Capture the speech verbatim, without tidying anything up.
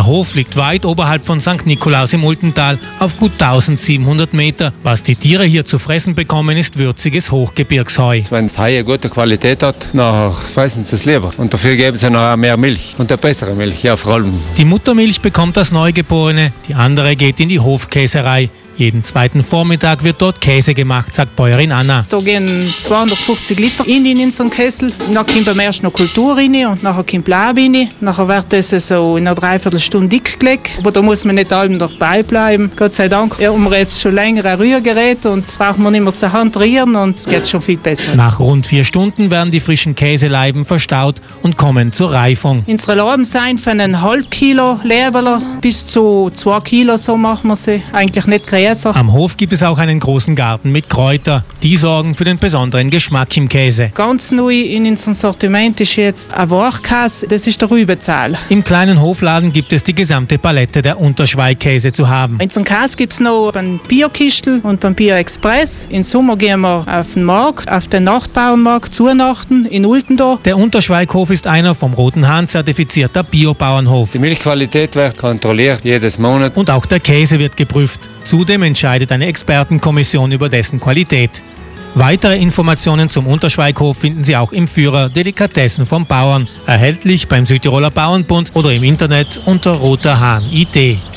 Der Hof liegt weit oberhalb von Sankt Nikolaus im Ultental auf gut tausendsiebenhundert Meter. Was die Tiere hier zu fressen bekommen, ist würziges Hochgebirgsheu. Wenn das Heu eine gute Qualität hat, dann fressen sie es lieber. Und dafür geben sie noch mehr Milch und eine bessere Milch, ja vor allem. Die Muttermilch bekommt das Neugeborene, die andere geht in die Hofkäserei. Jeden zweiten Vormittag wird dort Käse gemacht, sagt Bäuerin Anna. Da gehen zweihundertfünfzig Liter in, in so einen Kessel. Dann kommt beim ersten noch Kultur rein und nachher kommt Blab rein. Nachher wird das so in einer Dreiviertelstunde dick gelegt. Aber da muss man nicht allem dabei bleiben. Gott sei Dank ja, haben wir jetzt schon länger ein Rührgerät und das braucht man nicht mehr zur Hand rühren und es geht schon viel besser. Nach rund vier Stunden werden die frischen Käseleiben verstaut und kommen zur Reifung. Unsere Leiben sind von einem halb Kilo Leberler bis zu zwei Kilo, so machen wir sie. Eigentlich nicht größer. Am Hof gibt es auch einen großen Garten mit Kräuter. Die sorgen für den besonderen Geschmack im Käse. Ganz neu in unserem Sortiment ist jetzt ein Wachkäse, das ist der Rübezahl. Im kleinen Hofladen gibt es die gesamte Palette der Unterschweikäse zu haben. In unserem Käse gibt es noch beim Bio-Kistel und beim Bio-Express. Im Sommer gehen wir auf den Markt, auf den Nachtbauernmarkt zu Nachten in Ultendorf. Der Unterschweighof ist einer vom Roten Hahn zertifizierter Biobauernhof. Die Milchqualität wird kontrolliert jedes Monat. Und auch der Käse wird geprüft. Zudem entscheidet eine Expertenkommission über dessen Qualität. Weitere Informationen zum Unterschweighof finden Sie auch im Führer Delikatessen vom Bauern, erhältlich beim Südtiroler Bauernbund oder im Internet unter roter hahn punkt I T.